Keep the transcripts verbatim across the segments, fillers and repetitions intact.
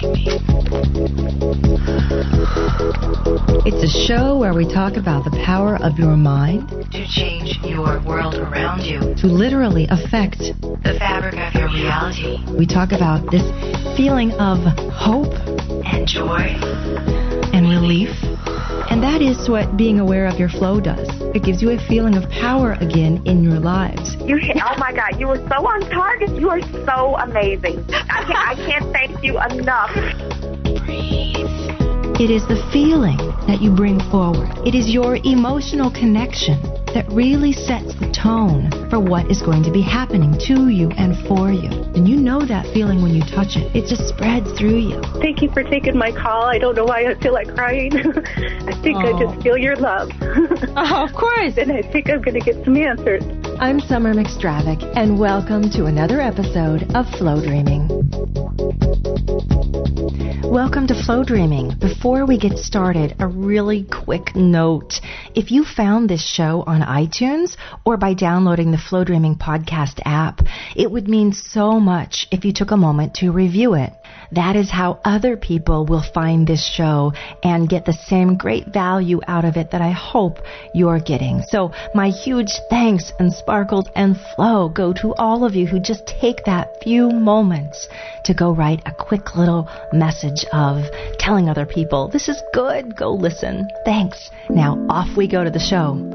It's a show where we talk about the power of your mind to change your world around you, to literally affect the fabric of your reality. We talk about this feeling of hope and joy and relief. And that is what being aware of your flow does. It gives you a feeling of power again in your lives. You, oh my God, you were so on target. You are so amazing. I can't, I can't thank you enough. Breathe. It is the feeling that you bring forward. It is your emotional connection that really sets the tone for what is going to be happening to you and for you. And you know that feeling when you touch it. It just spreads through you. Thank you for taking my call. I don't know why I feel like crying. I think oh. I just feel your love. Oh, of course. And I think I'm going to get some answers. I'm Summer McStravick, and welcome to another episode of Flow Dreaming. Welcome to Flow Dreaming. Before we get started, a really quick note. If you found this show on iTunes or by downloading the Flow Dreaming podcast app, it would mean so much if you took a moment to review it. That is how other people will find this show and get the same great value out of it that I hope you're getting. So my huge thanks and sparkles and flow go to all of you who just take that few moments to go write a quick little message of telling other people, this is good, go listen. Thanks. Now off we go to the show.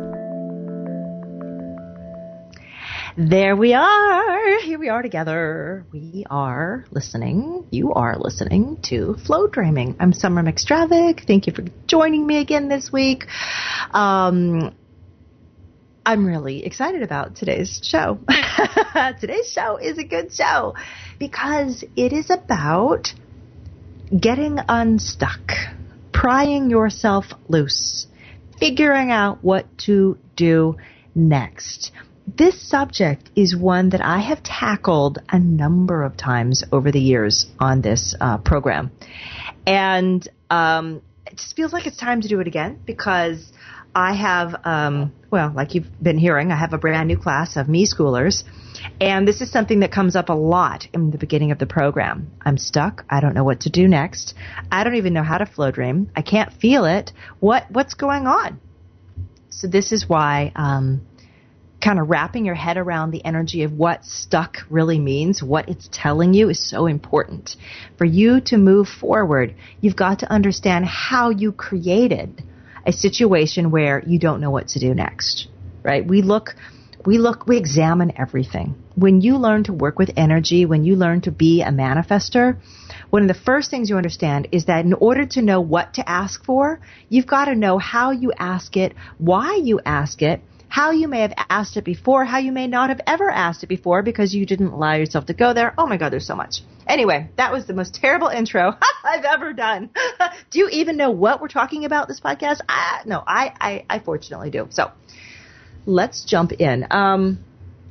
There we are. Here we are together. We are listening. You are listening to Flow Dreaming. I'm Summer McStravick. Thank you for joining me again this week. Um, I'm really excited about today's show. Today's show is a good show because it is about getting unstuck, prying yourself loose, figuring out what to do next. This subject is one that I have tackled a number of times over the years on this uh, program. And um, it just feels like it's time to do it again because I have, um, well, like you've been hearing, I have a brand new class of me schoolers. And this is something that comes up a lot in the beginning of the program. I'm stuck. I don't know what to do next. I don't even know how to flow dream. I can't feel it. What What's going on? So this is why um, kind of wrapping your head around the energy of what stuck really means, what it's telling you is so important. For you to move forward, you've got to understand how you created a situation where you don't know what to do next, right? We look, we look, we examine everything. When you learn to work with energy, when you learn to be a manifester, one of the first things you understand is that in order to know what to ask for, you've got to know how you ask it, why you ask it, how you may have asked it before, how you may not have ever asked it before because you didn't allow yourself to go there. Oh my God, there's so much. Anyway, that was the most terrible intro I've ever done. Do you even know what we're talking about this podcast? I, no, I, I, I fortunately do. So let's jump in. Um,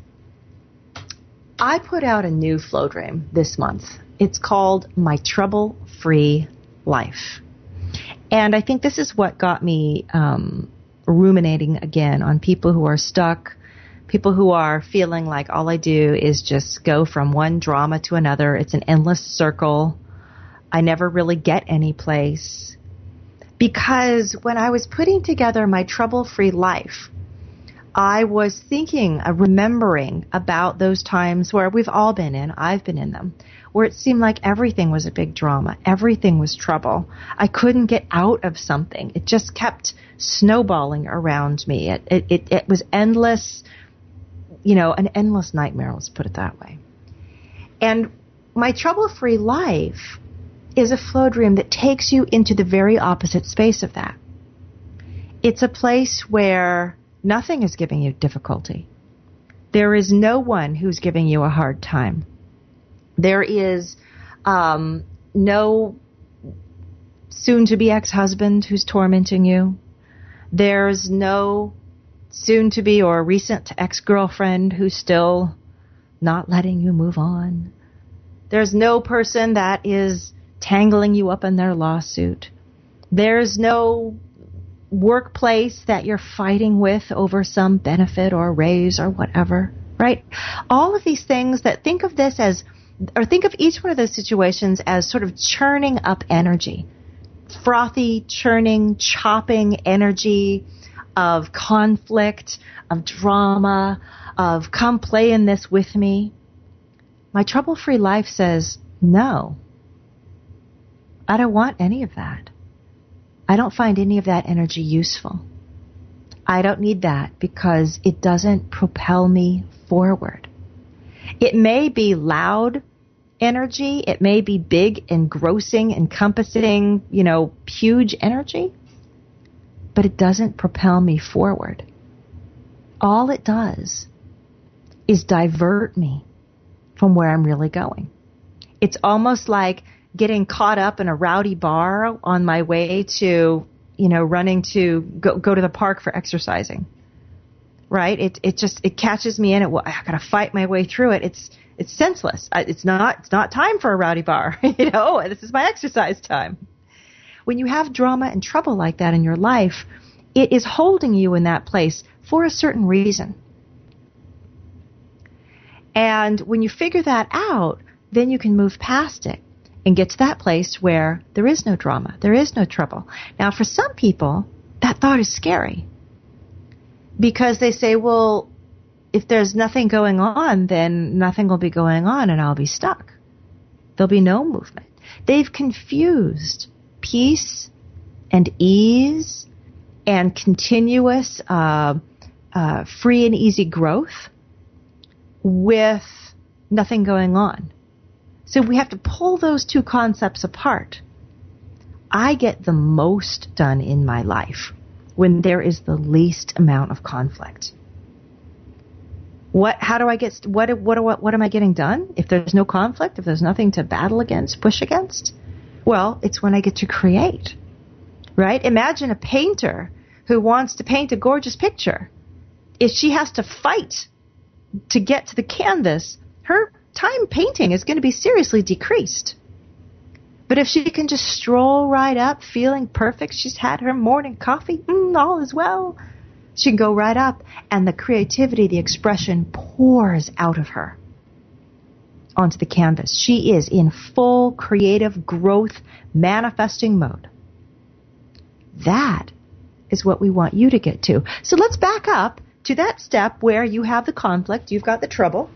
I put out a new flow dream this month. It's called My Trouble-Free Life. And I think this is what got me um, ruminating again on people who are stuck, people who are feeling like all I do is just go from one drama to another. It's an endless circle. I never really get any place. Because when I was putting together My Trouble-Free Life, I was thinking, uh, remembering about those times where we've all been in, I've been in them, where it seemed like everything was a big drama. Everything was trouble. I couldn't get out of something. It just kept snowballing around me. It, it, it, it was endless, you know, an endless nightmare, let's put it that way. And My Trouble-Free Life is a flow dream that takes you into the very opposite space of that. It's a place where nothing is giving you difficulty. There is no one who's giving you a hard time. There is um, no soon-to-be ex-husband who's tormenting you. There's no soon-to-be or recent ex-girlfriend who's still not letting you move on. There's no person that is tangling you up in their lawsuit. There's no workplace that you're fighting with over some benefit or raise or whatever, right? All of these things that, think of this as or think of each one of those situations as sort of churning up energy, frothy, churning, chopping energy of conflict, of drama, of come play in this with me. My trouble-free life says, no, I don't want any of that. I don't find any of that energy useful. I don't need that because it doesn't propel me forward. It may be loud energy. It may be big, engrossing, encompassing, you know, huge energy, but it doesn't propel me forward. All it does is divert me from where I'm really going. It's almost like getting caught up in a rowdy bar on my way to, you know, running to go, go to the park for exercising. Right? It it just it catches me in it. Well, I got to fight my way through it. It's it's senseless. It's not it's not time for a rowdy bar. You know, this is my exercise time. When you have drama and trouble like that in your life, it is holding you in that place for a certain reason. And when you figure that out, then you can move past it and get to that place where there is no drama, there is no trouble. Now, for some people, that thought is scary because they say, well, if there's nothing going on, then nothing will be going on and I'll be stuck. There'll be no movement. They've confused peace and ease and continuous uh, uh, free and easy growth with nothing going on. So we have to pull those two concepts apart. I get the most done in my life when there is the least amount of conflict. What? How do I get? What? What? What? What am I getting done? If there's no conflict, if there's nothing to battle against, push against, well, it's when I get to create. Right? Imagine a painter who wants to paint a gorgeous picture. If she has to fight to get to the canvas, her time painting is going to be seriously decreased. But if she can just stroll right up feeling perfect, she's had her morning coffee, mm, all is well, she can go right up and the creativity, the expression pours out of her onto the canvas. She is in full creative growth manifesting mode. That is what we want you to get to. So let's back up to that step where you have the conflict, you've got the trouble,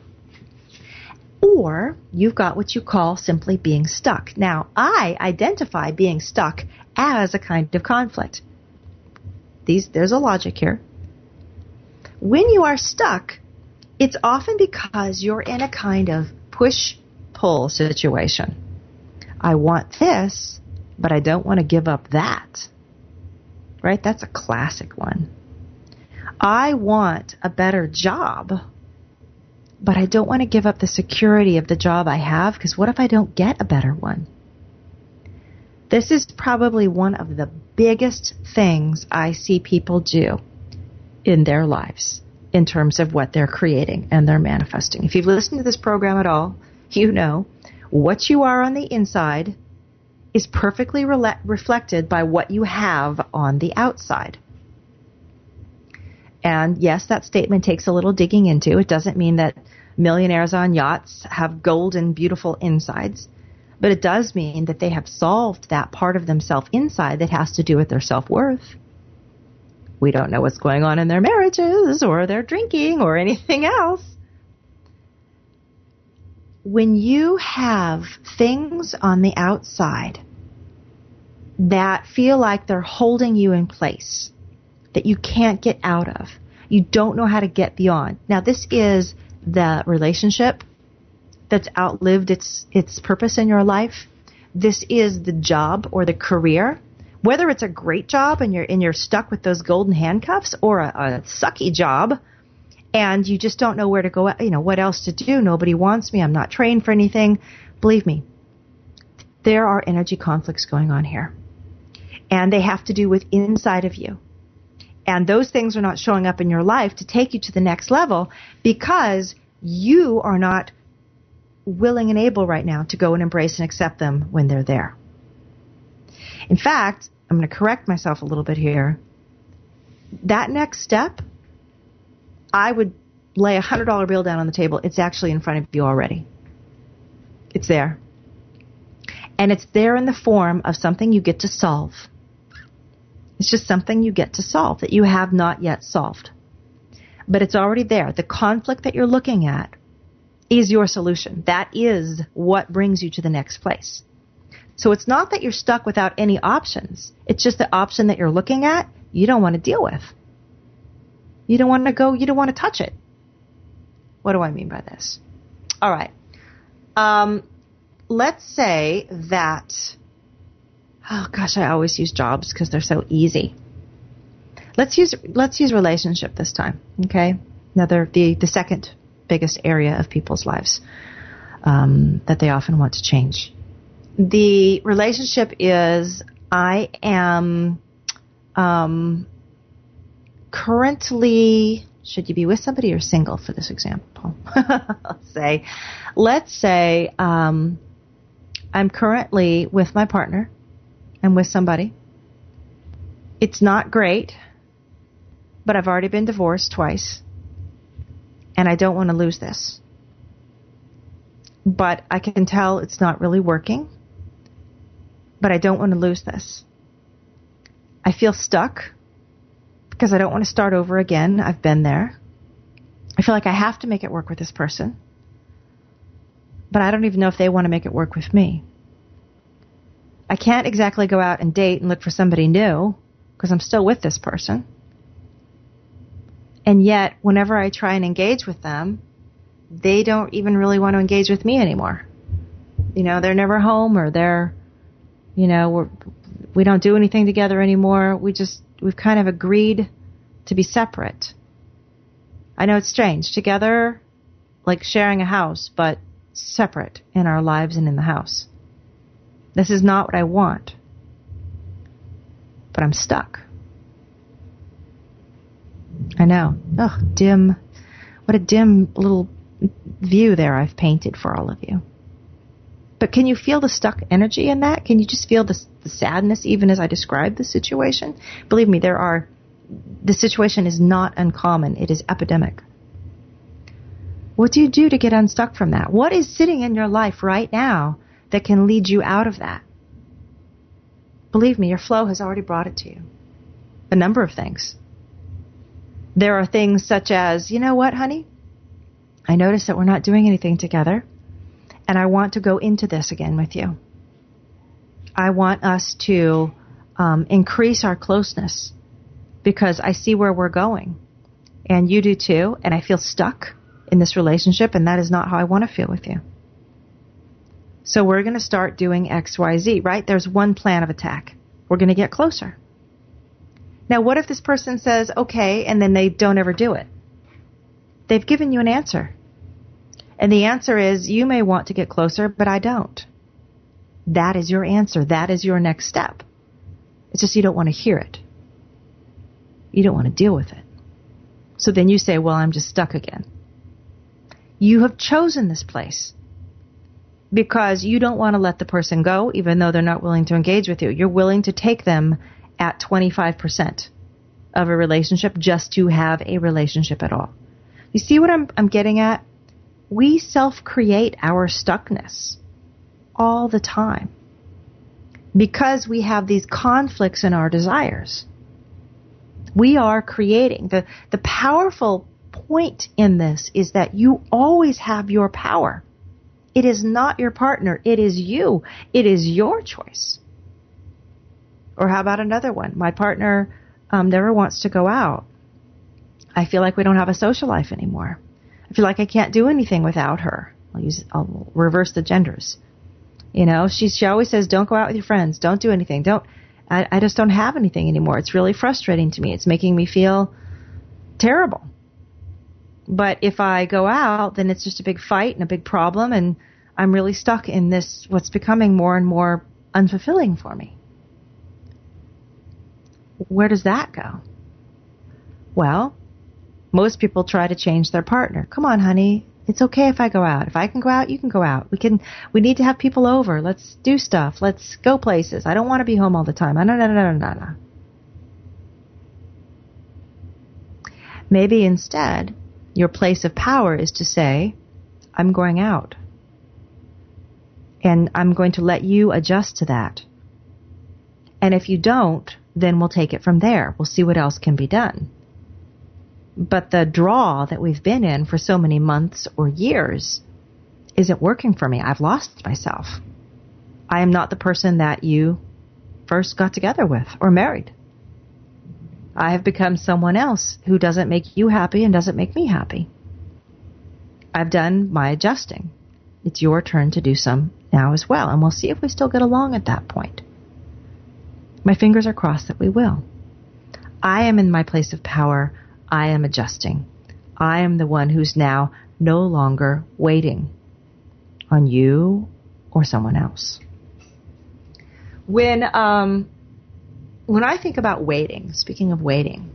or you've got what you call simply being stuck. Now, I identify being stuck as a kind of conflict. These, there's a logic here. When you are stuck, it's often because you're in a kind of push-pull situation. I want this, but I don't want to give up that. Right? That's a classic one. I want a better job, but I don't want to give up the security of the job I have because what if I don't get a better one? This is probably one of the biggest things I see people do in their lives in terms of what they're creating and they're manifesting. If you've listened to this program at all, you know what you are on the inside is perfectly re- reflected by what you have on the outside. And yes, that statement takes a little digging into. It doesn't mean that millionaires on yachts have gold and beautiful insides, but it does mean that they have solved that part of themselves inside that has to do with their self-worth. We don't know what's going on in their marriages or their drinking or anything else. When you have things on the outside that feel like they're holding you in place, that you can't get out of, you don't know how to get beyond. Now, this is the relationship that's outlived its its purpose in your life. This is the job or the career, whether it's a great job and you're and you're stuck with those golden handcuffs, or a, a sucky job and you just don't know where to go, you know, what else to do. Nobody wants me. I'm not trained for anything. Believe me, there are energy conflicts going on here, and they have to do with inside of you. And those things are not showing up in your life to take you to the next level because you are not willing and able right now to go and embrace and accept them when they're there. In fact, I'm going to correct myself a little bit here. That next step, I would lay a one hundred dollar bill down on the table. It's actually in front of you already. It's there. And it's there in the form of something you get to solve. It's just something you get to solve that you have not yet solved. But it's already there. The conflict that you're looking at is your solution. That is what brings you to the next place. So it's not that you're stuck without any options. It's just the option that you're looking at, you don't want to deal with. You don't want to go, you don't want to touch it. What do I mean by this? All right. Um, let's say that, oh gosh, I always use jobs because they're so easy. Let's use let's use relationship this time, okay? Another the the second biggest area of people's lives um, that they often want to change. The relationship is I am um, currently. Should you be with somebody or single for this example? let's say, let's say um, I'm currently with my partner. I'm with somebody. It's not great, but I've already been divorced twice, and I don't want to lose this. But I can tell it's not really working, but I don't want to lose this. I feel stuck because I don't want to start over again. I've been there. I feel like I have to make it work with this person, but I don't even know if they want to make it work with me. I can't exactly go out and date and look for somebody new because I'm still with this person. And yet, whenever I try and engage with them, they don't even really want to engage with me anymore. You know, they're never home, or they're, you know, we're, we don't do anything together anymore. We just, we've kind of agreed to be separate. I know it's strange. Together, like sharing a house, but separate in our lives and in the house. This is not what I want. But I'm stuck. I know. Oh, dim. What a dim little view there I've painted for all of you. But can you feel the stuck energy in that? Can you just feel the, the sadness even as I describe the situation? Believe me, there are, the situation is not uncommon. It is epidemic. What do you do to get unstuck from that? What is sitting in your life right now that can lead you out of that? Believe me, your flow has already brought it to you. A number of things. There are things such as, you know what, honey? I notice that we're not doing anything together, and I want to go into this again with you. I want us to um, increase our closeness because I see where we're going, and you do too, and I feel stuck in this relationship, and that is not how I want to feel with you. So we're going to start doing X, Y, Z, right? There's one plan of attack. We're going to get closer. Now, what if this person says, okay, and then they don't ever do it? They've given you an answer. And the answer is, you may want to get closer, but I don't. That is your answer. That is your next step. It's just you don't want to hear it. You don't want to deal with it. So then you say, well, I'm just stuck again. You have chosen this place because you don't want to let the person go, even though they're not willing to engage with you. You're willing to take them at twenty-five percent of a relationship just to have a relationship at all. You see what I'm, I'm getting at? We self-create our stuckness all the time because we have these conflicts in our desires. We are creating. The, the powerful point in this is that you always have your power. It is not your partner. It is you. It is your choice. Or how about another one? My partner um, never wants to go out. I feel like we don't have a social life anymore. I feel like I can't do anything without her. I'll use, I'll reverse the genders. You know, she she always says, don't go out with your friends. Don't do anything. Don't. I, I just don't have anything anymore. It's really frustrating to me. It's making me feel terrible. But if I go out, then it's just a big fight and a big problem, and I'm really stuck in this, what's becoming more and more unfulfilling for me. Where does that go? Well, most people try to change their partner. Come on, honey. It's okay if I go out. If I can go out, you can go out. We can. We need to have people over. Let's do stuff. Let's go places. I don't want to be home all the time. No, no, no, no, no, no. Maybe instead, your place of power is to say, I'm going out. And I'm going to let you adjust to that. And if you don't, then we'll take it from there. We'll see what else can be done. But the draw that we've been in for so many months or years isn't working for me. I've lost myself. I am not the person that you first got together with or married. I have become someone else who doesn't make you happy and doesn't make me happy. I've done my adjusting. It's your turn to do some now as well, and we'll see if we still get along at that point. My fingers are crossed that we will. I am in my place of power. I am adjusting. I am the one who's now no longer waiting on you or someone else. When um, when I think about waiting, speaking of waiting,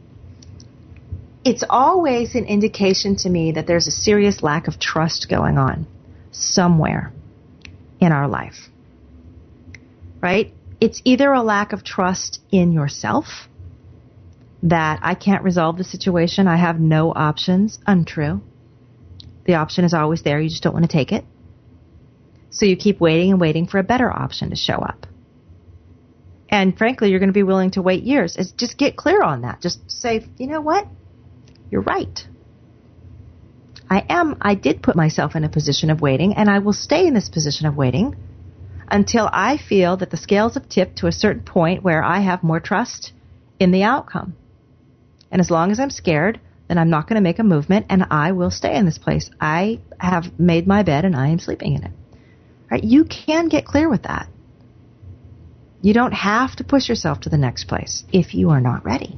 it's always an indication to me that there's a serious lack of trust going on somewhere in our life, right? It's either a lack of trust in yourself, that I can't resolve the situation, I have no options. Untrue. The option is always there, you just don't want to take it. So you keep waiting and waiting for a better option to show up. And frankly, you're going to be willing to wait years. It's just get clear on that. Just say, you know what? You're right. I am, I did put myself in a position of waiting, and I will stay in this position of waiting until I feel that the scales have tipped to a certain point where I have more trust in the outcome. And as long as I'm scared, then I'm not going to make a movement, and I will stay in this place. I have made my bed, and I am sleeping in it. Right? You can get clear with that. You don't have to push yourself to the next place if you are not ready.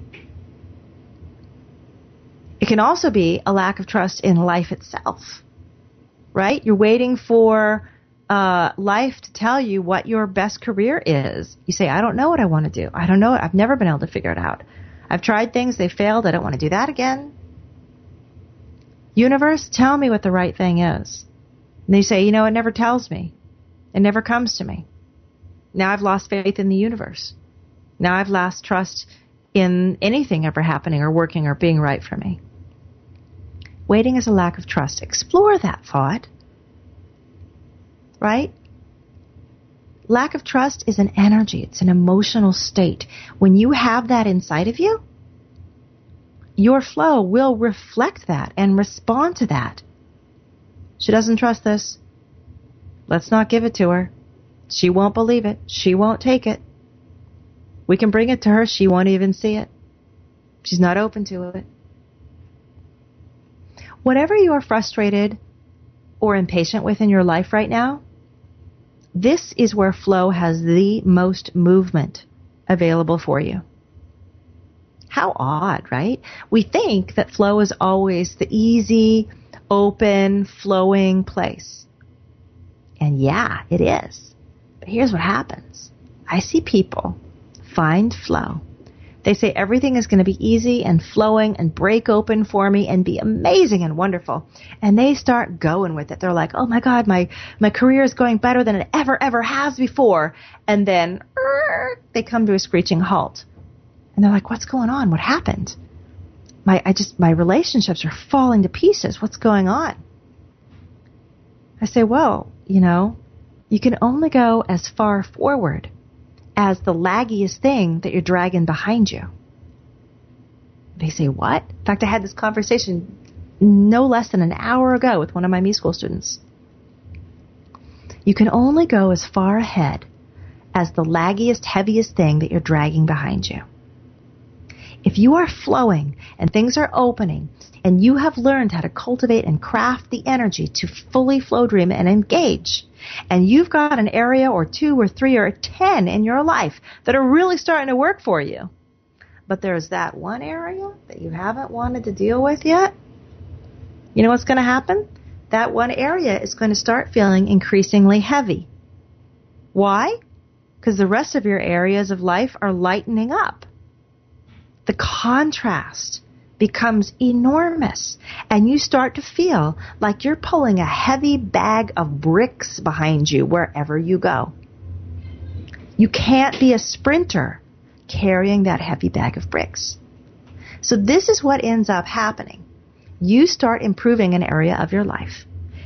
It can also be a lack of trust in life itself, right? You're waiting for uh, life to tell you what your best career is. You say, I don't know what I want to do. I don't know. I've never been able to figure it out. I've tried things. They failed. I don't want to do that again. Universe, tell me what the right thing is. And they say, you know, it never tells me. It never comes to me. Now I've lost faith in the universe. Now I've lost trust in anything ever happening or working or being right for me. Waiting is a lack of trust. Explore that thought. Right? Lack of trust is an energy. It's an emotional state. When you have that inside of you, your flow will reflect that and respond to that. She doesn't trust this. Let's not give it to her. She won't believe it. She won't take it. We can bring it to her. She won't even see it. She's not open to it. Whatever you are frustrated or impatient with in your life right now, this is where flow has the most movement available for you. How odd, right? We think that flow is always the easy, open, flowing place. And yeah, it is. But here's what happens. I see people find flow. They say everything is going to be easy and flowing and break open for me and be amazing and wonderful. And they start going with it. They're like, oh my God, my, my career is going better than it ever, ever has before. And then er, they come to a screeching halt. And they're like, what's going on? What happened? My, I just, my relationships are falling to pieces. What's going on? I say, well, you know, you can only go as far forward as the laggiest thing that you're dragging behind you. They say, what? In fact, I had this conversation no less than an hour ago with one of my me school students. You can only go as far ahead as the laggiest, heaviest thing that you're dragging behind you. If you are flowing and things are opening and you have learned how to cultivate and craft the energy to fully flow dream and engage, and you've got an area or two or three or ten in your life that are really starting to work for you, but there's that one area that you haven't wanted to deal with yet, you know what's going to happen? That one area is going to start feeling increasingly heavy. Why? Because the rest of your areas of life are lightening up. The contrast becomes enormous, and you start to feel like you're pulling a heavy bag of bricks behind you wherever you go. You can't be a sprinter carrying that heavy bag of bricks. So this is what ends up happening. You start improving an area of your life,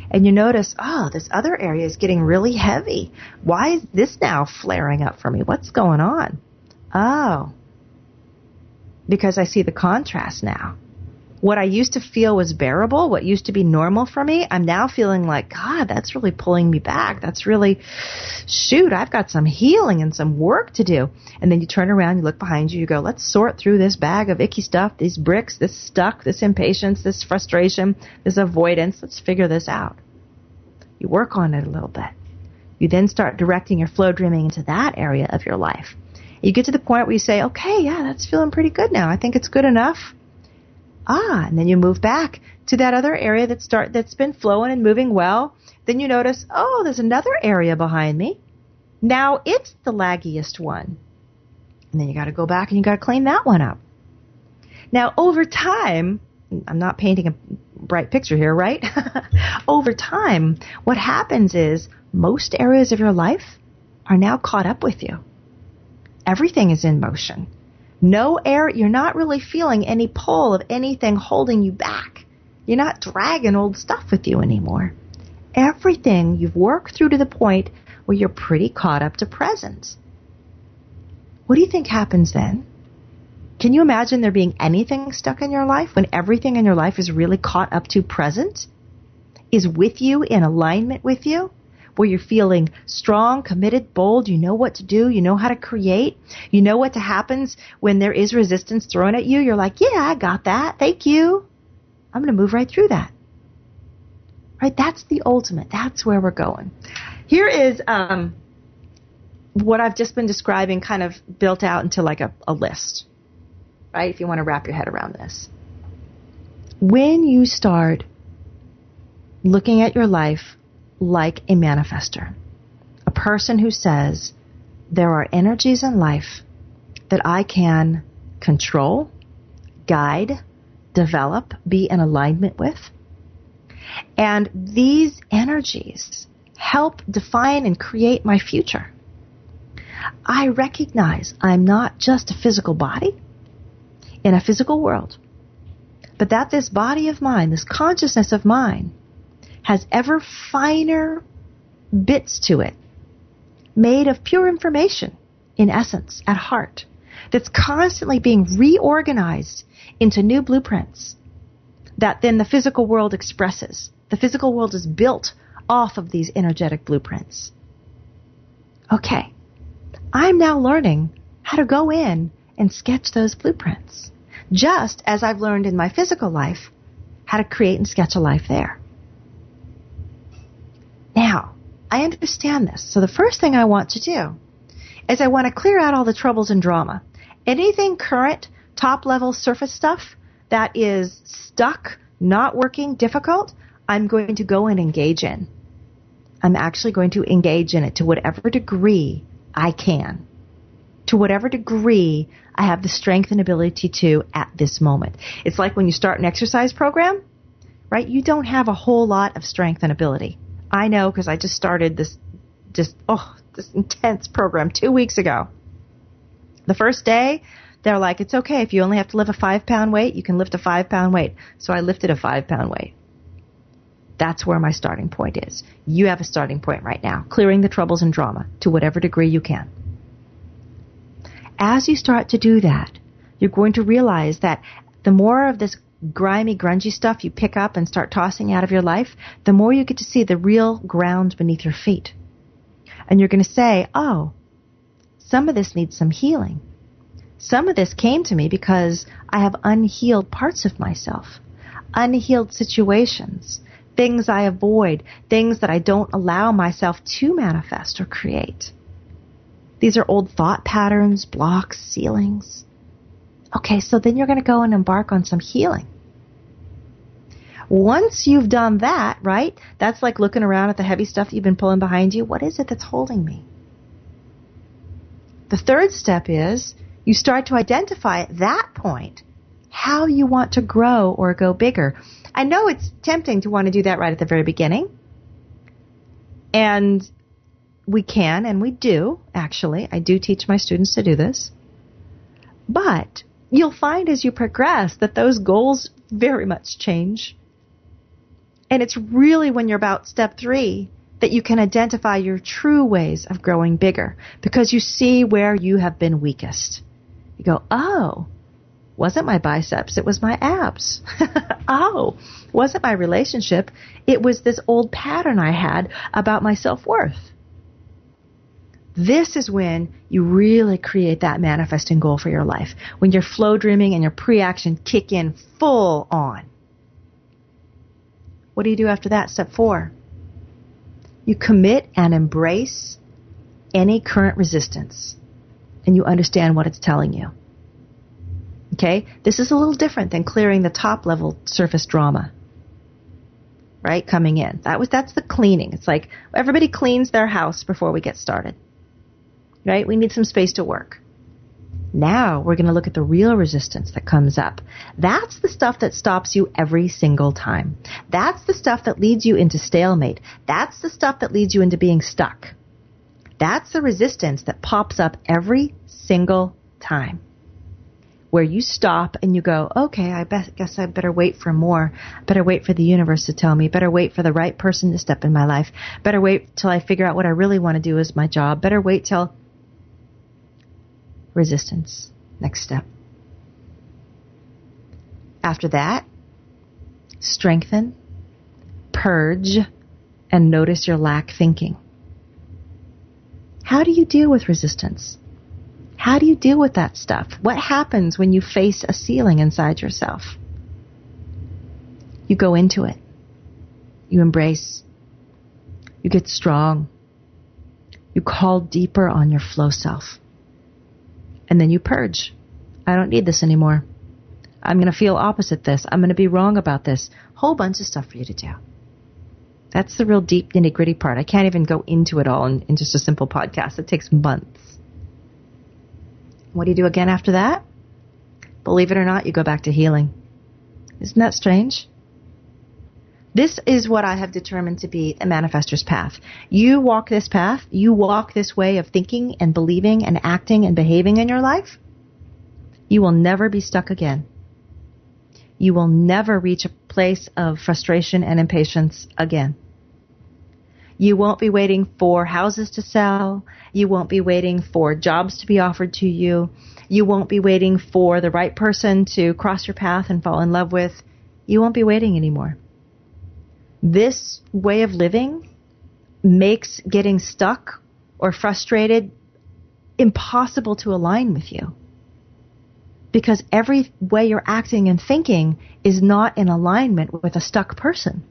And you notice, oh, this other area is getting really heavy. Why is this now flaring up for me? What's going on? Oh, because I see the contrast now. What I used to feel was bearable, what used to be normal for me, I'm now feeling like, God, that's really pulling me back. That's really, shoot, I've got some healing and some work to do. And then you turn around, you look behind you, you go, let's sort through this bag of icky stuff, these bricks, this stuck, this impatience, this frustration, this avoidance. Let's figure this out. You work on it a little bit. You then start directing your flow dreaming into that area of your life. You get to the point where you say, okay, yeah, that's feeling pretty good now. I think it's good enough. Ah, and then you move back to that other area that start that's been flowing and moving well. Then you notice, oh, there's another area behind me. Now it's the laggiest one. And then you got to go back and you got to clean that one up. Now, over time, I'm not painting a bright picture here, right? Over time, what happens is most areas of your life are now caught up with you. Everything is in motion. No air, you're not really feeling any pull of anything holding you back. You're not dragging old stuff with you anymore. Everything you've worked through to the point where you're pretty caught up to present. What do you think happens then? Can you imagine there being anything stuck in your life when everything in your life is really caught up to present? Is with you, in alignment with you? Where you're feeling strong, committed, bold, you know what to do, you know how to create, you know what happens when there is resistance thrown at you. You're like, yeah, I got that. Thank you. I'm going to move right through that. Right? That's the ultimate. That's where we're going. Here is um, what I've just been describing kind of built out into like a, a list. Right? If you want to wrap your head around this. When you start looking at your life like a manifester, a person who says, there are energies in life that I can control, guide, develop, be in alignment with. And these energies help define and create my future. I recognize I'm not just a physical body in a physical world, but that this body of mine, this consciousness of mine, has ever finer bits to it, made of pure information, in essence, at heart, that's constantly being reorganized into new blueprints that then the physical world expresses. The physical world is built off of these energetic blueprints. Okay, I'm now learning how to go in and sketch those blueprints, just as I've learned in my physical life how to create and sketch a life there. Now, I understand this. So the first thing I want to do is I want to clear out all the troubles and drama. Anything current, top-level surface stuff that is stuck, not working, difficult, I'm going to go and engage in. I'm actually going to engage in it to whatever degree I can. To whatever degree I have the strength and ability to at this moment. It's like when you start an exercise program, right? You don't have a whole lot of strength and ability. I know because I just started this, just, oh, this intense program two weeks ago. The first day, they're like, it's okay. If you only have to lift a five-pound weight, you can lift a five-pound weight. So I lifted a five-pound weight. That's where my starting point is. You have a starting point right now, clearing the troubles and drama to whatever degree you can. As you start to do that, you're going to realize that the more of this grimy, grungy stuff you pick up and start tossing out of your life, the more you get to see the real ground beneath your feet. And you're going to say, oh, some of this needs some healing. Some of this came to me because I have unhealed parts of myself, unhealed situations, things I avoid, things that I don't allow myself to manifest or create. These are old thought patterns, blocks, ceilings. Okay, so then you're going to go and embark on some healing. Once you've done that, right, that's like looking around at the heavy stuff you've been pulling behind you. What is it that's holding me? The third step is you start to identify at that point how you want to grow or go bigger. I know it's tempting to want to do that right at the very beginning. And we can, and we do, actually. I do teach my students to do this. But you'll find as you progress that those goals very much change. And it's really when you're about step three that you can identify your true ways of growing bigger, because you see where you have been weakest. You go, oh, wasn't my biceps, it was my abs. Oh, wasn't my relationship, it was this old pattern I had about my self-worth. This is when you really create that manifesting goal for your life, when your flow dreaming and your pre-action kick in full on. What do you do after that? Step four. You commit and embrace any current resistance, and you understand what it's telling you. Okay? This is a little different than clearing the top level surface drama, right? Coming in. That was, that's the cleaning. It's like everybody cleans their house before we get started, right? We need some space to work. Now we're going to look at the real resistance that comes up. That's the stuff that stops you every single time. That's the stuff that leads you into stalemate. That's the stuff that leads you into being stuck. That's the resistance that pops up every single time, where you stop and you go, okay, I be- guess I better wait for more. Better wait for the universe to tell me. Better wait for the right person to step in my life. Better wait till I figure out what I really want to do as my job. Better wait till... Resistance. Next step. After that, strengthen, purge, and notice your lack thinking. How do you deal with resistance? How do you deal with that stuff? What happens when you face a ceiling inside yourself? You go into it. You embrace. You get strong. You call deeper on your flow self. And then you purge. I don't need this anymore. I'm going to feel opposite this. I'm going to be wrong about this. Whole bunch of stuff for you to do. That's the real deep nitty gritty part. I can't even go into it all in, in just a simple podcast. It takes months. What do you do again after that? Believe it or not, you go back to healing. Isn't that strange? This is what I have determined to be a manifestor's path. You walk this path, you walk this way of thinking and believing and acting and behaving in your life, you will never be stuck again. You will never reach a place of frustration and impatience again. You won't be waiting for houses to sell. You won't be waiting for jobs to be offered to you. You won't be waiting for the right person to cross your path and fall in love with. You won't be waiting anymore. This way of living makes getting stuck or frustrated impossible to align with you, because every way you're acting and thinking is not in alignment with a stuck person.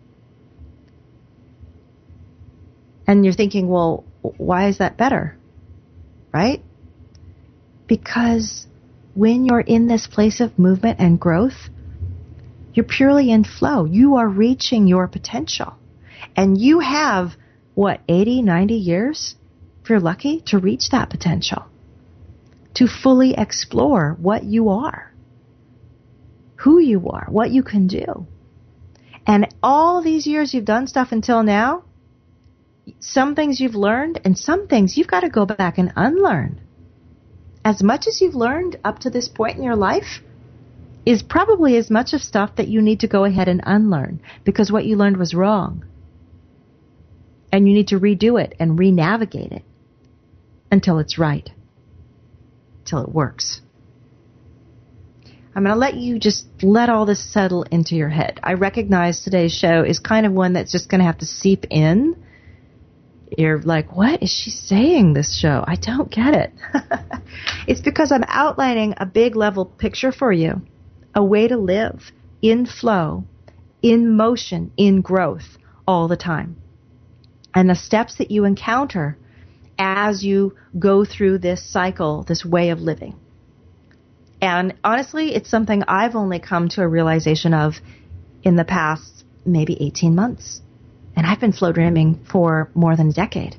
And you're thinking, well, why is that better? Right? Because when you're in this place of movement and growth, you're purely in flow. You are reaching your potential. And you have, what, eighty, ninety years, if you're lucky, to reach that potential. To fully explore what you are, who you are, what you can do. And all these years you've done stuff until now, some things you've learned and some things you've got to go back and unlearn. As much as you've learned up to this point in your life is probably as much of stuff that you need to go ahead and unlearn, because what you learned was wrong. And you need to redo it and re-navigate it until it's right, until it works. I'm going to let you just let all this settle into your head. I recognize today's show is kind of one that's just going to have to seep in. You're like, what is she saying, this show? I don't get it. It's because I'm outlining a big level picture for you. A way to live in flow, in motion, in growth all the time. And the steps that you encounter as you go through this cycle, this way of living. And honestly, it's something I've only come to a realization of in the past maybe eighteen months. And I've been flow dreaming for more than a decade.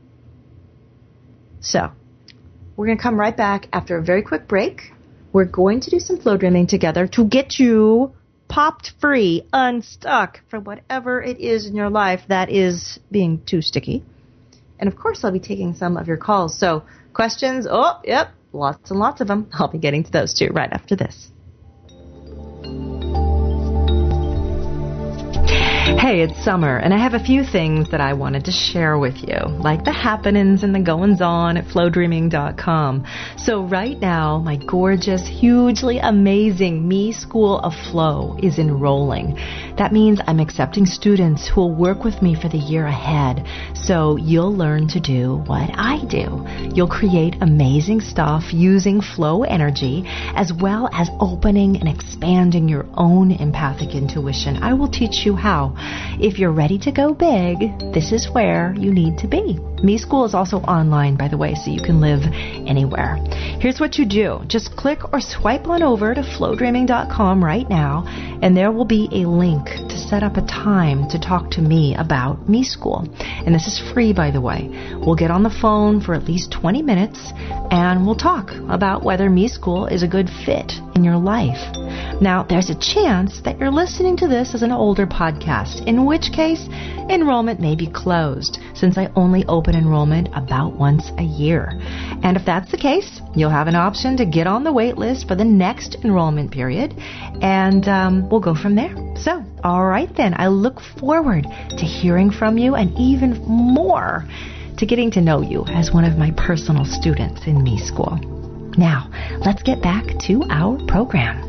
So, we're going to come right back after a very quick break. We're going to do some flow dreaming together to get you popped free, unstuck from whatever it is in your life that is being too sticky. And of course, I'll be taking some of your calls. So questions, oh, yep, lots and lots of them. I'll be getting to those too right after this. Hey, it's Summer, and I have a few things that I wanted to share with you, like the happenings and the goings-on at flow dreaming dot com. So right now, my gorgeous, hugely amazing Me School of Flow is enrolling. That means I'm accepting students who will work with me for the year ahead. So you'll learn to do what I do. You'll create amazing stuff using flow energy, as well as opening and expanding your own empathic intuition. I will teach you how. If you're ready to go big, this is where you need to be. Me School is also online, by the way, so you can live anywhere. Here's what you do. Just click or swipe on over to flow dreaming dot com right now, and there will be a link to set up a time to talk to me about Me School. And this is free, by the way. We'll get on the phone for at least twenty minutes, and we'll talk about whether Me School is a good fit in your life. Now, there's a chance that you're listening to this as an older podcast, in which case enrollment may be closed, since I only open enrollment about once a year. And if that's the case, you'll have an option to get on the wait list for the next enrollment period, and um, we'll go from there. So, all right then, I look forward to hearing from you, and even more to getting to know you as one of my personal students in Me School. Now, let's get back to our program.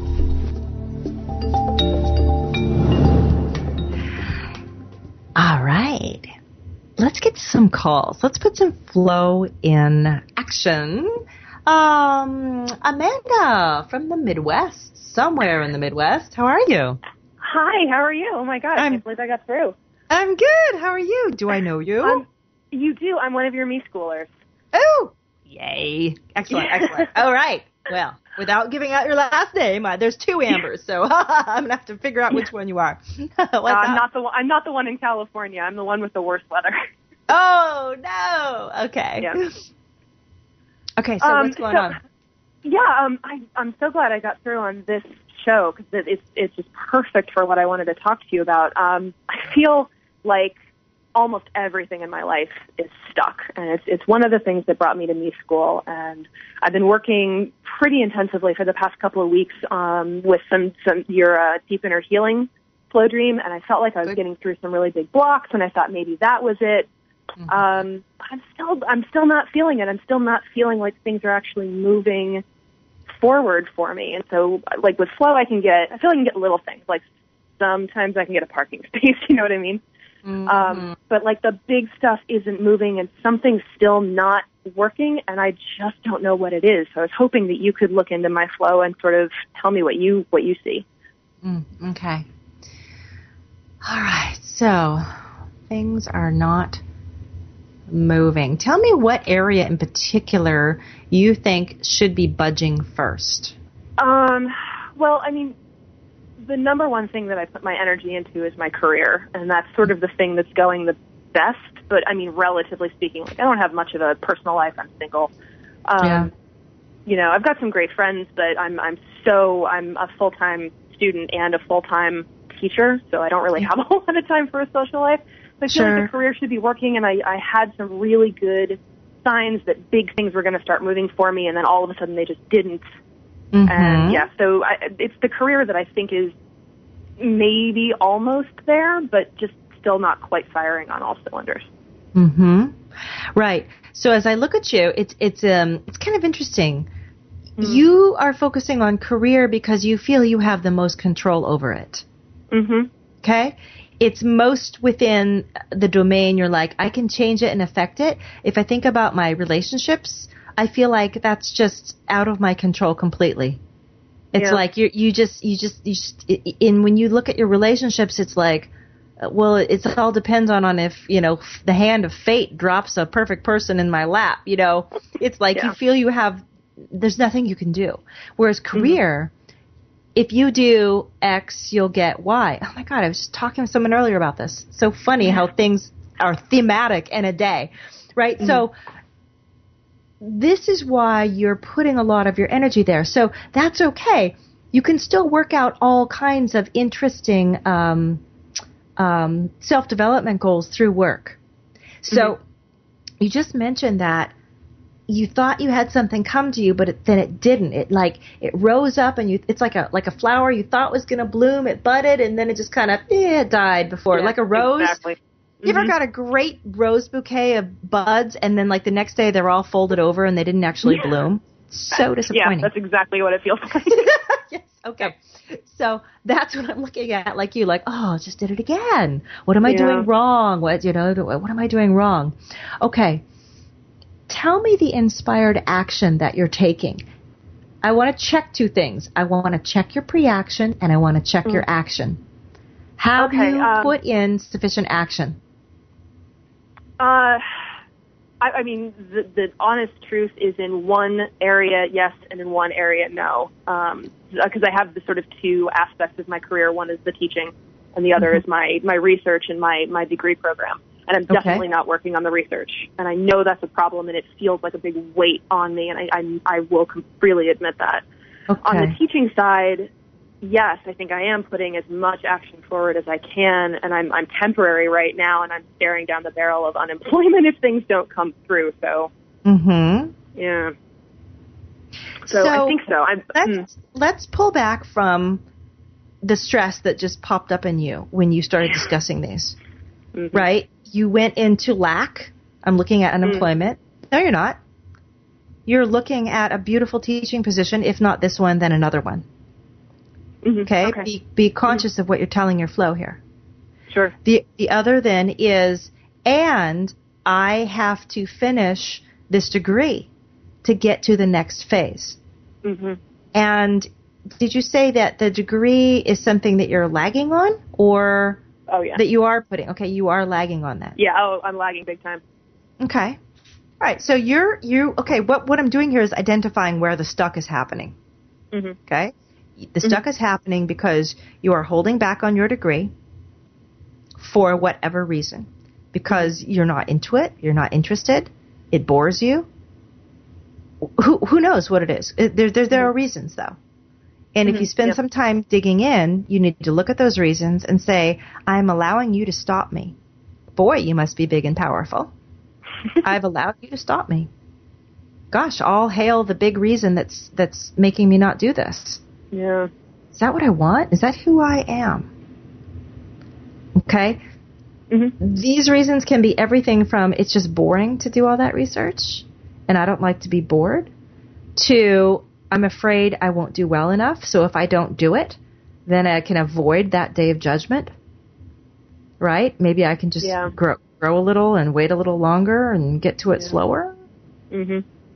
All right. Let's get some calls. Let's put some flow in action. Um, Amanda from the Midwest, somewhere in the Midwest. How are you? Hi, how are you? Oh my gosh, I'm, I can't believe I got through. I'm good. How are you? Do I know you? Um, you do. I'm one of your Me Schoolers. Oh, yay. Excellent, excellent. All right. Well, without giving out your last name, uh, there's two Ambers, so I'm gonna have to figure out which one you are. uh, I'm not the one. I'm not the one in California. I'm the one with the worst weather. Oh no. Okay. Yeah. Okay. So um, what's going so, on? Yeah. Um. I, I'm so glad I got through on this show because it's it's just perfect for what I wanted to talk to you about. Um. I feel like almost everything in my life is stuck, and it's it's one of the things that brought me to Me School. And I've been working pretty intensively for the past couple of weeks um, with some some your uh, deep inner healing flow dream, and I felt like I was Good. getting through some really big blocks, and I thought maybe that was it. Mm-hmm. Um, I'm still I'm still not feeling it. I'm still not feeling like things are actually moving forward for me. And so, like with flow, I can get I feel like I can get little things. Like sometimes I can get a parking space. You know what I mean? Mm-hmm. Um, but like the big stuff isn't moving and something's still not working and I just don't know what it is. So I was hoping that you could look into my flow and sort of tell me what you, what you see. Mm, okay. All right. So things are not moving. Tell me what area in particular you think should be budging first. Um, well, I mean, the number one thing that I put my energy into is my career, and that's sort of the thing that's going the best. But I mean, relatively speaking, like I don't have much of a personal life. I'm single. Um, yeah. You know, I've got some great friends, but I'm I'm so I'm a full time student and a full time teacher, so I don't really have a whole lot of time for a social life. But I feel Sure. like the career should be working, and I I had some really good signs that big things were going to start moving for me, and then all of a sudden they just didn't. Mm-hmm. And yeah, so I, it's the career that I think is maybe almost there, but just still not quite firing on all cylinders. Mm-hmm. Right. So as I look at you, it's it's um it's kind of interesting. Mm-hmm. You are focusing on career because you feel you have the most control over it. Mm-hmm. Okay? It's most within the domain you're like, I can change it and affect it. If I think about my relationships, I feel like that's just out of my control completely. It's yeah. like you you just you just you just in when you look at your relationships, it's like, well, it's it all depends on on if you know the hand of fate drops a perfect person in my lap. You know, it's like yeah. you feel you have there's nothing you can do. Whereas career, mm-hmm. if you do X, you'll get Y. Oh my God, I was just talking to someone earlier about this. So funny yeah. how things are thematic in a day, right? Mm-hmm. So. This is why you're putting a lot of your energy there. So that's okay. You can still work out all kinds of interesting um, um, self-development goals through work. So mm-hmm. you just mentioned that you thought you had something come to you, but it, then it didn't. It like it rose up, and you it's like a like a flower you thought was going to bloom. It budded, and then it just kind of eh, died before, yeah, like a rose. Exactly. Mm-hmm. You ever got a great rose bouquet of buds, and then like the next day they're all folded over and they didn't actually yeah. bloom? So disappointing. Yeah, that's exactly what it feels like. Yes. Okay. So that's what I'm looking at, like you, like, oh, just did it again. What am I yeah. doing wrong? What, you know, what am I doing wrong? Okay. Tell me the inspired action that you're taking. I want to check two things. I want to check your pre-action, and I want to check mm. your action. Have okay, you um, put in sufficient action? Uh, I, I mean, the, the honest truth is in one area, yes, and in one area, no. Um, because I have the sort of two aspects of my career. One is the teaching, and the other mm-hmm. is my, my research and my, my degree program. And I'm definitely okay. not working on the research. And I know that's a problem, and it feels like a big weight on me, and I, I, I will freely admit that. Okay. On the teaching side, yes, I think I am putting as much action forward as I can, and I'm I'm temporary right now, and I'm staring down the barrel of unemployment if things don't come through. So, mm-hmm. yeah. So, so I think so. I'm, let's mm. let's pull back from the stress that just popped up in you when you started discussing these. Mm-hmm. Right? You went into lack. I'm looking at unemployment. Mm. No, you're not. You're looking at a beautiful teaching position. If not this one, then another one. Mm-hmm. Okay? okay. Be, be conscious mm-hmm. of what you're telling your flow here. Sure. The the other then is, and I have to finish this degree to get to the next phase. Mm-hmm. And did you say that the degree is something that you're lagging on, or oh, yeah. that you are putting? Okay, you are lagging on that. Yeah, oh, I'm lagging big time. Okay. All right, so you're, you, okay, what, what I'm doing here is identifying where the stuck is happening. Mm-hmm. Okay? The stuck mm-hmm. is happening because you are holding back on your degree for whatever reason. Because you're not into it, you're not interested, it bores you. Who who knows what it is? It, there, there, there are reasons, though. And mm-hmm. if you spend yep. some time digging in, you need to look at those reasons and say, I'm allowing you to stop me. Boy, you must be big and powerful. I've allowed you to stop me. Gosh, all hail the big reason that's that's making me not do this. Yeah. Is that what I want? Is that who I am? Okay? Mm-hmm. These reasons can be everything from it's just boring to do all that research, and I don't like to be bored, to I'm afraid I won't do well enough, so if I don't do it, then I can avoid that day of judgment. Right? Maybe I can just yeah. grow grow a little and wait a little longer and get to it yeah. slower. Mm-hmm.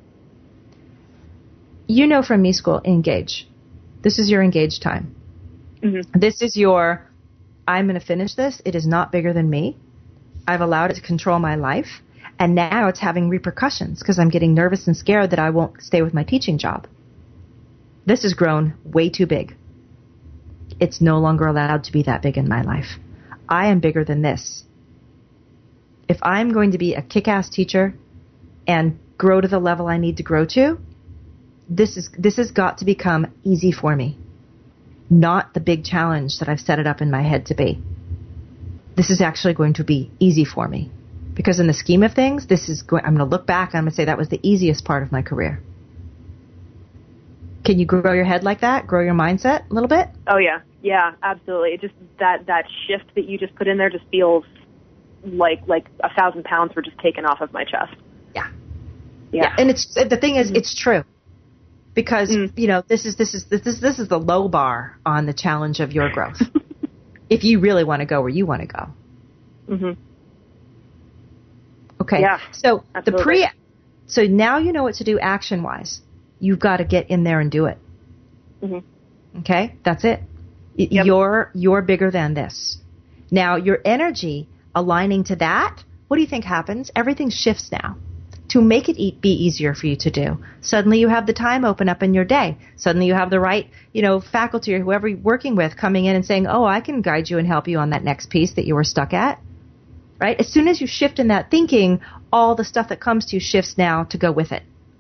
You know from me school, engage. This is your engage time. Mm-hmm. This is your, I'm going to finish this. It is not bigger than me. I've allowed it to control my life. And now it's having repercussions because I'm getting nervous and scared that I won't stay with my teaching job. This has grown way too big. It's no longer allowed to be that big in my life. I am bigger than this. If I'm going to be a kick-ass teacher and grow to the level I need to grow to, this is this has got to become easy for me, not the big challenge that I've set it up in my head to be. This is actually going to be easy for me, because in the scheme of things, this is going. I'm going to look back and I'm going to say that was the easiest part of my career. Can you grow your head like that? Grow your mindset a little bit? Oh yeah, yeah, absolutely. It just that that shift that you just put in there just feels like like a thousand pounds were just taken off of my chest. Yeah, yeah. yeah. And it's the thing is, mm-hmm. it's true. Because, mm. you know, this is, this is, this is, this is the low bar on the challenge of your growth. If you really want to go where you want to go. Mm-hmm. Okay. Yeah, so absolutely. the pre, so now you know what to do action wise. You've got to get in there and do it. Mm-hmm. Okay. That's it. Yep. You're, you're bigger than this. Now your energy aligning to that. What do you think happens? Everything shifts now. To make it e- be easier for you to do. Suddenly you have the time open up in your day. Suddenly you have the right, you know, faculty or whoever you're working with coming in and saying, oh, I can guide you and help you on that next piece that you were stuck at. Right? As soon as you shift in that thinking, all the stuff that comes to you shifts now to go with it.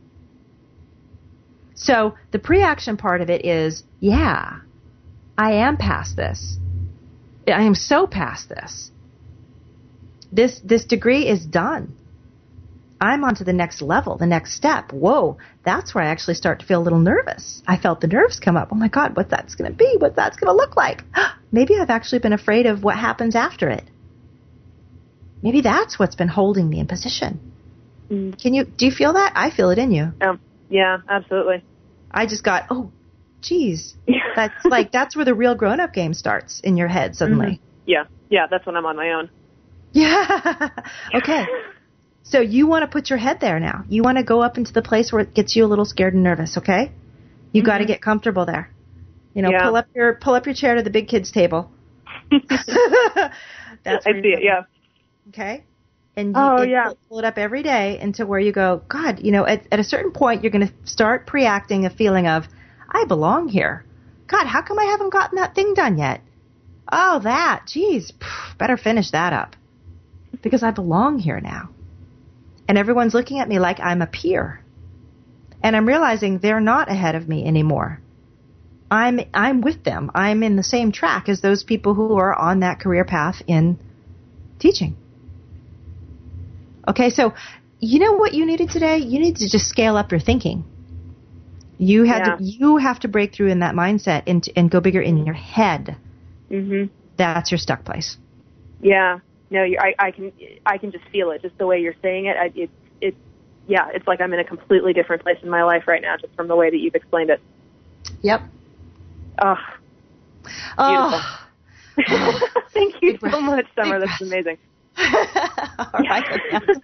So the pre-action part of it is, yeah, I am past this. I am so past this. This, this degree is done. I'm on to the next level, the next step. Whoa, that's where I actually start to feel a little nervous. I felt the nerves come up. Oh my God, what that's going to be, what that's going to look like. Maybe I've actually been afraid of what happens after it. Maybe that's what's been holding me in position. Mm. Can you, do you feel that? I feel it in you. Um, yeah, absolutely. I just got, oh, geez. That's like, that's where the real grown-up game starts in your head suddenly. Mm-hmm. Yeah, yeah, that's when I'm on my own. Yeah. Okay. So you want to put your head there now. You want to go up into the place where it gets you a little scared and nervous, okay? You mm-hmm. got to get comfortable there. You know, yeah. pull up your pull up your chair to the big kids table. That's I see it, yeah. Okay? And you, oh, and yeah. pull, pull it up every day until where you go, God, you know, at, at a certain point you're going to start pre-acting a feeling of, I belong here. God, how come I haven't gotten that thing done yet? Oh, that. Geez, pff, better finish that up. Because I belong here now. And everyone's looking at me like I'm a peer. And I'm realizing they're not ahead of me anymore. I'm I'm with them. I'm in the same track as those people who are on that career path in teaching. Okay, so you know what you needed today? You need to just scale up your thinking. You had yeah. to you have to break through in that mindset and and go bigger in your head. Mhm. That's your stuck place. Yeah. No, you, I, I can I can just feel it, just the way you're saying it. I, it. It, yeah, it's like I'm in a completely different place in my life right now, just from the way that you've explained it. Yep. Oh, oh. Thank you so much, Summer. That's amazing. All right.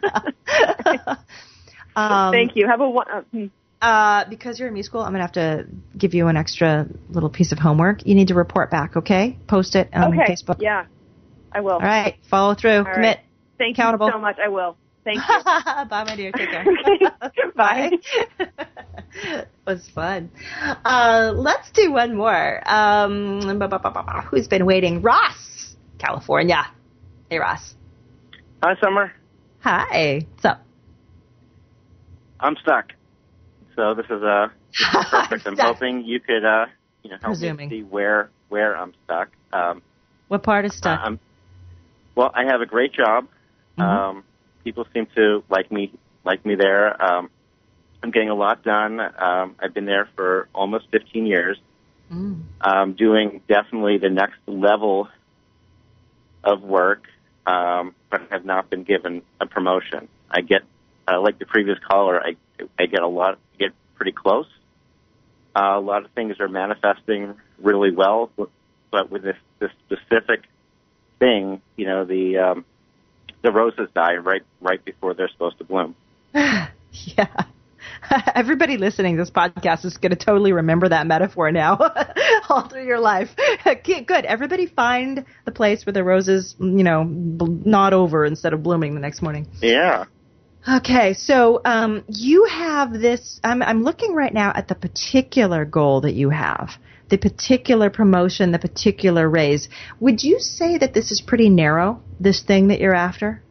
um, Thank you. Have a one. Uh, hmm. uh, because you're in me school, I'm gonna have to give you an extra little piece of homework. You need to report back, okay? Post it on okay. Facebook. Yeah. I will. All right. Follow through. All Commit. Right. Thank Accountable. you so much. I will. Thank you. Bye, my dear. Take care. Bye. It was fun. Uh, let's do one more. Um, who's been waiting? Ross, California. Hey, Ross. Hi, Summer. Hi. What's up? I'm stuck. So this is, uh, this is perfect. I'm hoping you could uh, you know, help Presuming. me see where, where I'm stuck. Um, What part is stuck? Uh, I'm, well, I have a great job. Mm-hmm. Um, people seem to like me, like me there. Um, I'm getting a lot done. Um, I've been there for almost fifteen years. Mm. Um, doing definitely the next level of work, um, but have not been given a promotion. I get, uh, like the previous caller, I, I get a lot, get pretty close. Uh, a lot of things are manifesting really well. But with this, this specific thing, you know, the um, the roses die right right before they're supposed to bloom. Yeah. Everybody listening to this podcast is going to totally remember that metaphor now all through your life. Good. Everybody find the place where the roses, you know, nod over instead of blooming the next morning. Yeah. Okay, so um, you have this, I'm, I'm looking right now at the particular goal that you have, the particular promotion, the particular raise. Would you say that this is pretty narrow, this thing that you're after?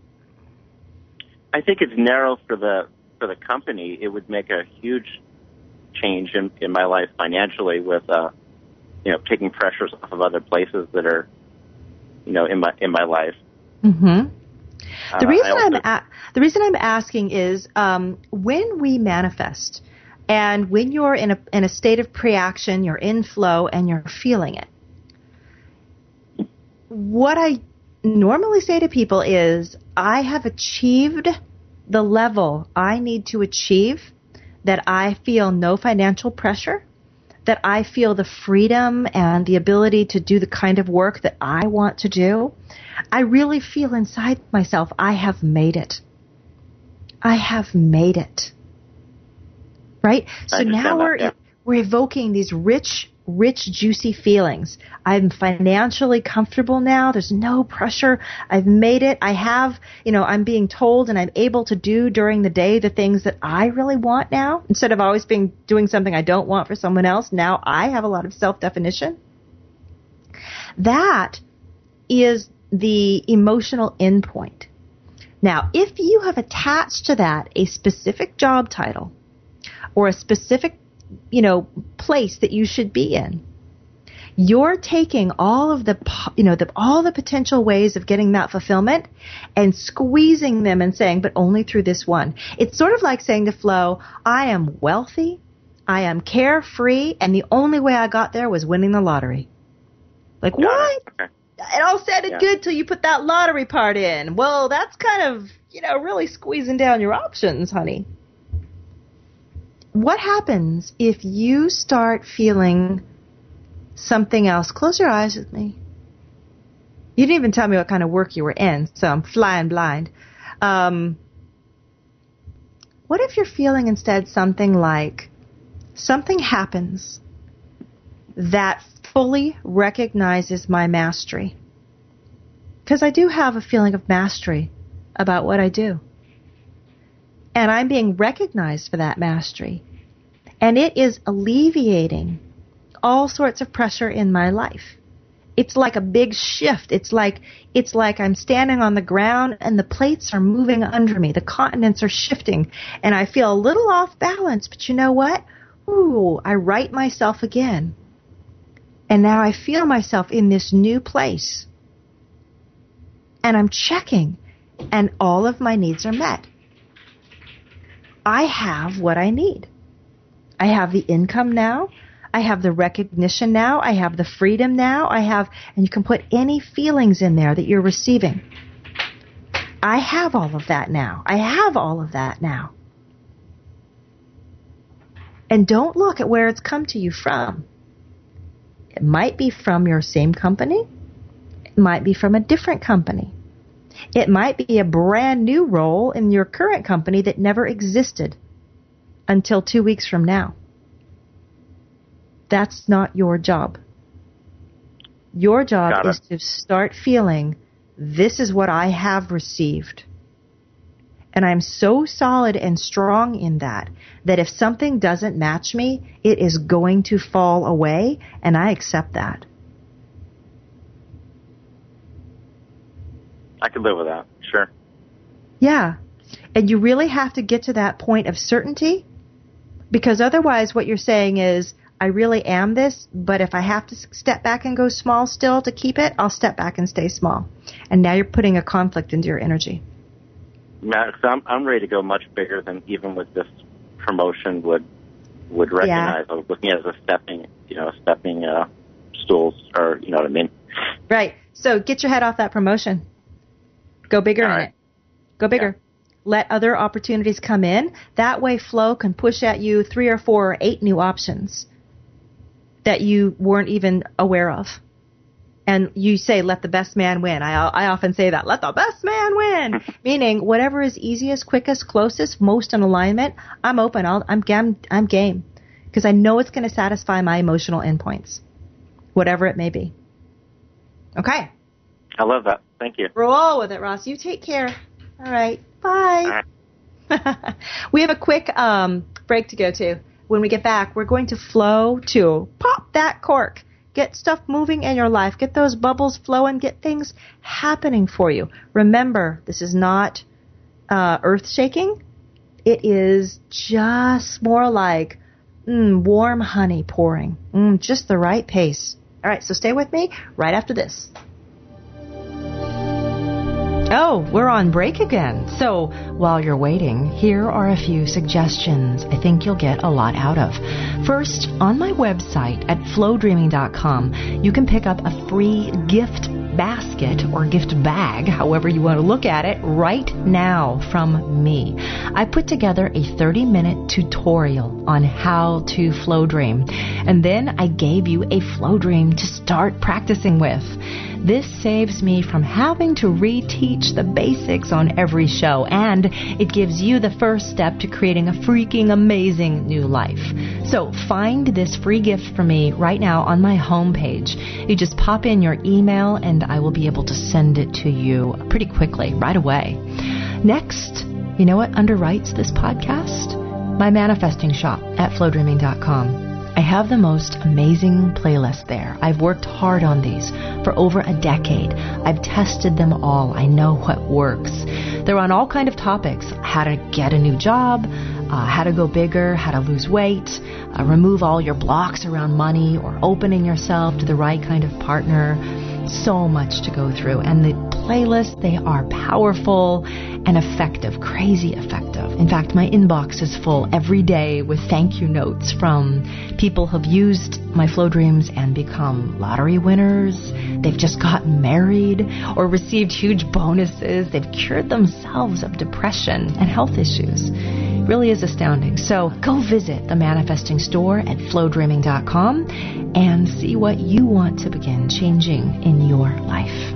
I think it's narrow for the for the company. It would make a huge change in, in my life financially with, uh, you know, taking pressures off of other places that are, you know, in my in my life. Mm-hmm. The reason uh, also, I'm a- the reason I'm asking is um, when we manifest, and when you're in a in a state of pre-action, you're in flow, and you're feeling it. What I normally say to people is, I have achieved the level I need to achieve, that I feel no financial pressure, that I feel the freedom and the ability to do the kind of work that I want to do. I really feel inside myself, I have made it. I have made it. Right? So now we're, that, yeah. we're evoking these rich, rich, juicy feelings. I'm financially comfortable now. There's no pressure. I've made it. I have, you know, I'm being told and I'm able to do during the day the things that I really want now. Instead of always being doing something I don't want for someone else, now I have a lot of self-definition. That is the emotional endpoint. Now, if you have attached to that a specific job title or a specific, you know, place that you should be in, You're taking all of the, you know, the, all the potential ways of getting that fulfillment and squeezing them and saying, but only through this one. It's sort of like saying to flow, I am wealthy, I am carefree, and the only way I got there was winning the lottery. Like, Got what? It. Okay. It all sounded Yeah. good till you put that lottery part in. Well, that's kind of, you know, really squeezing down your options, honey. What happens if you start feeling something else? Close your eyes with me. You didn't even tell me what kind of work you were in, so I'm flying blind. Um, what if you're feeling instead something like something happens that fully recognizes my mastery? Because I do have a feeling of mastery about what I do. And I'm being recognized for that mastery. And it is alleviating all sorts of pressure in my life. It's like a big shift. It's like it's like I'm standing on the ground and the plates are moving under me. The continents are shifting. And I feel a little off balance. But you know what? Ooh, I right myself again. And now I feel myself in this new place. And I'm checking. And all of my needs are met. I have what I need. I have the income now. I have the recognition now. I have the freedom now. I have, and you can put any feelings in there that you're receiving. I have all of that now. I have all of that now. And don't look at where it's come to you from. It might be from your same company. It might be from a different company. It might be a brand new role in your current company that never existed until two weeks from now. That's not your job. Your job is to start feeling, this is what I have received. And I'm so solid and strong in that, that if something doesn't match me, it is going to fall away, and I accept that. I could live with that, sure. Yeah. And you really have to get to that point of certainty, because otherwise what you're saying is, I really am this, but if I have to step back and go small still to keep it, I'll step back and stay small. And now you're putting a conflict into your energy. Matt, I'm, I'm ready to go much bigger than even with this promotion would would recognize. Yeah. I was looking at it as a stepping, you know, stepping uh, stools, or you know what I mean. Right. So get your head off that promotion. Go bigger in it. Go bigger. Yeah. Let other opportunities come in. That way flow can push at you three or four or eight new options that you weren't even aware of. And you say, let the best man win. I I often say that, let the best man win. Meaning, whatever is easiest, quickest, closest, most in alignment, I'm open. I'll, I'm, I'm, I'm game. Because I know it's going to satisfy my emotional endpoints. Whatever it may be. Okay. I love that. Thank you. Roll with it, Ross. You take care. All right. Bye. All right. We have a quick um, break to go to. When we get back, we're going to flow to pop that cork. Get stuff moving in your life. Get those bubbles flowing. Get things happening for you. Remember, this is not uh, earth-shaking. It is just more like mm, warm honey pouring. Mm, just the right pace. All right, so stay with me right after this. Oh, we're on break again. So while you're waiting, here are a few suggestions I think you'll get a lot out of. First, on my website at flow dreaming dot com, you can pick up a free gift basket or gift bag, however you want to look at it, right now from me. I put together a thirty-minute tutorial on how to flow dream, and then I gave you a flow dream to start practicing with. This saves me from having to reteach the basics on every show, and it gives you the first step to creating a freaking amazing new life. So find this free gift for me right now on my homepage. You just pop in your email, and I will be able to send it to you pretty quickly, right away. Next, you know what underwrites this podcast? My manifesting shop at flow dreaming dot com. I have the most amazing playlist there. I've worked hard on these for over a decade. I've tested them all. I know what works. They're on all kinds of topics. How to get a new job, uh, how to go bigger, how to lose weight, uh, remove all your blocks around money or opening yourself to the right kind of partner. So much to go through. And the playlists, they are powerful and effective, crazy effective. In fact, my inbox is full every day with thank you notes from people who've used my Flow Dreams and become lottery winners. They've just gotten married or received huge bonuses. They've cured themselves of depression and health issues. It really is astounding. So go visit the Manifesting Store at flow dreaming dot com and see what you want to begin changing in your life.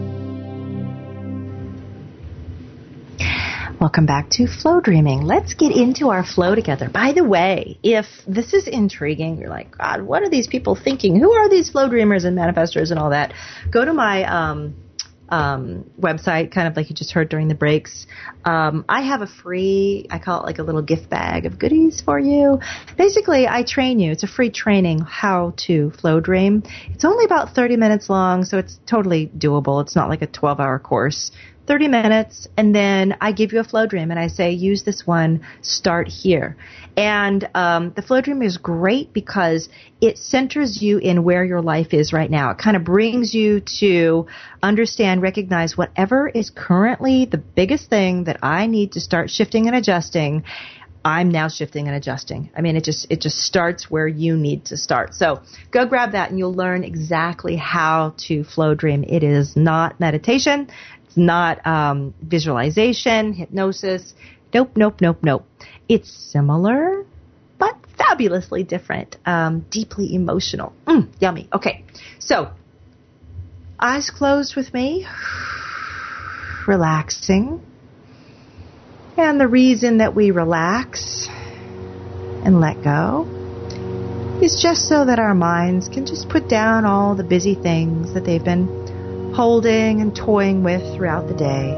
Welcome back to Flow Dreaming. Let's get into our flow together. By the way, if this is intriguing, you're like, God, what are these people thinking? Who are these flow dreamers and manifestors and all that? Go to my um, um, website, kind of like you just heard during the breaks. Um, I have a free, I call it like a little gift bag of goodies for you. Basically, I train you. It's a free training how to flow dream. It's only about thirty minutes long, so it's totally doable. It's not like a twelve-hour course. thirty minutes, and then I give you a flow dream, and I say, use this one, start here. And um, the flow dream is great because it centers you in where your life is right now. It kind of brings you to understand, recognize whatever is currently the biggest thing that I need to start shifting and adjusting. I'm now shifting and adjusting. I mean, it just it just starts where you need to start. So go grab that, and you'll learn exactly how to flow dream. It is not meditation. Not um, visualization, hypnosis. Nope, nope, nope, nope. It's similar, but fabulously different. Um, deeply emotional. Mm, yummy. Okay, so eyes closed with me, relaxing. And the reason that we relax and let go is just so that our minds can just put down all the busy things that they've been holding and toying with throughout the day.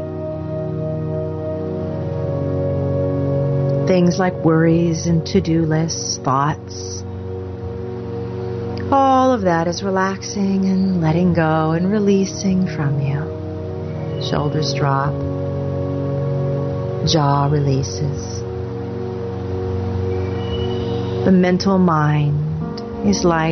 Things like worries and to-do lists, thoughts. All of that is relaxing and letting go and releasing from you. Shoulders drop. Jaw releases. The mental mind is like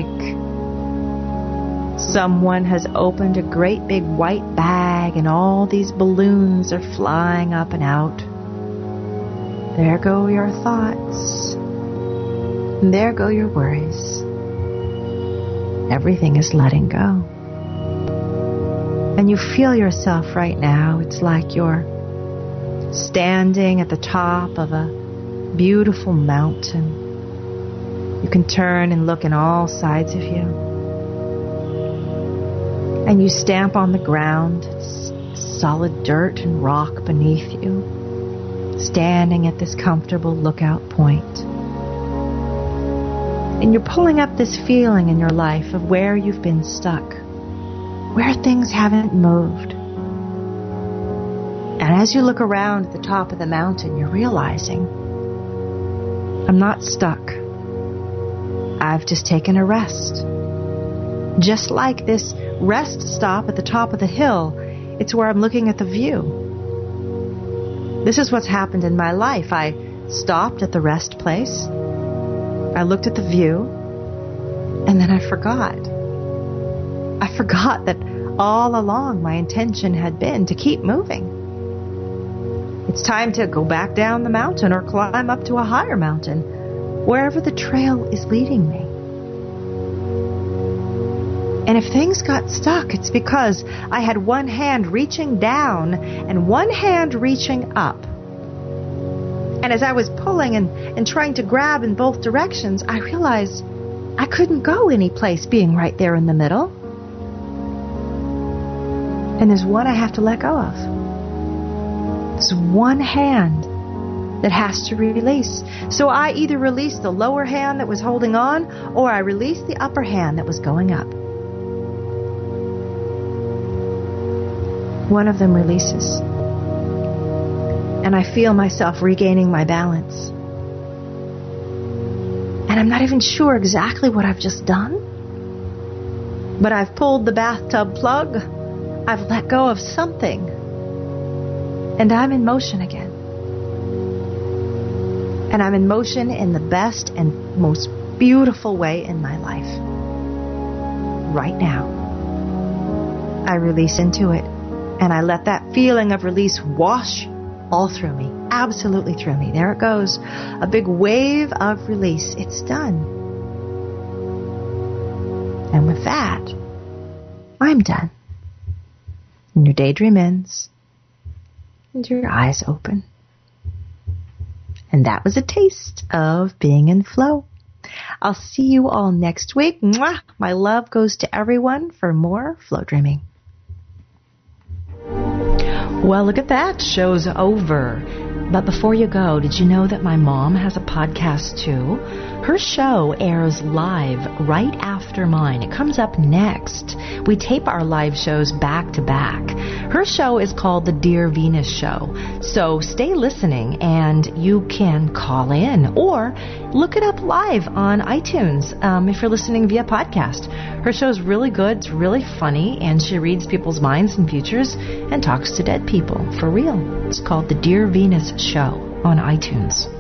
someone has opened a great big white bag and all these balloons are flying up and out. There go your thoughts. And there go your worries. Everything is letting go. And you feel yourself right now. It's like you're standing at the top of a beautiful mountain. You can turn and look in all sides of you. And you stamp on the ground, it's solid dirt and rock beneath you, standing at this comfortable lookout point. And you're pulling up this feeling in your life of where you've been stuck, where things haven't moved. And as you look around at the top of the mountain, you're realizing, I'm not stuck. I've just taken a rest. Just like this rest stop at the top of the hill, it's where I'm looking at the view. This is what's happened in my life. I stopped at the rest place. I looked at the view, and then I forgot. I forgot that all along my intention had been to keep moving. It's time to go back down the mountain or climb up to a higher mountain, wherever the trail is leading me. And if things got stuck, it's because I had one hand reaching down and one hand reaching up. And as I was pulling and, and trying to grab in both directions, I realized I couldn't go any place being right there in the middle. And there's one I have to let go of. There's one hand that has to release. So I either released the lower hand that was holding on, or I released the upper hand that was going up. One of them releases. And I feel myself regaining my balance. And I'm not even sure exactly what I've just done. But I've pulled the bathtub plug. I've let go of something. And I'm in motion again. And I'm in motion in the best and most beautiful way in my life. Right now. I release into it. And I let that feeling of release wash all through me. Absolutely through me. There it goes. A big wave of release. It's done. And with that, I'm done. And your daydream ends. And your eyes open. And that was a taste of being in flow. I'll see you all next week. Mwah! My love goes to everyone for more flow dreaming. Well, look at that. Show's over. But before you go, did you know that my mom has a podcast too? Her show airs live right after mine. It comes up next. We tape our live shows back to back. Her show is called The Dear Venus Show. So stay listening and you can call in or look it up live on iTunes um, if you're listening via podcast. Her show's really good. It's really funny. And she reads people's minds and futures and talks to dead people for real. It's called The Dear Venus Show on iTunes.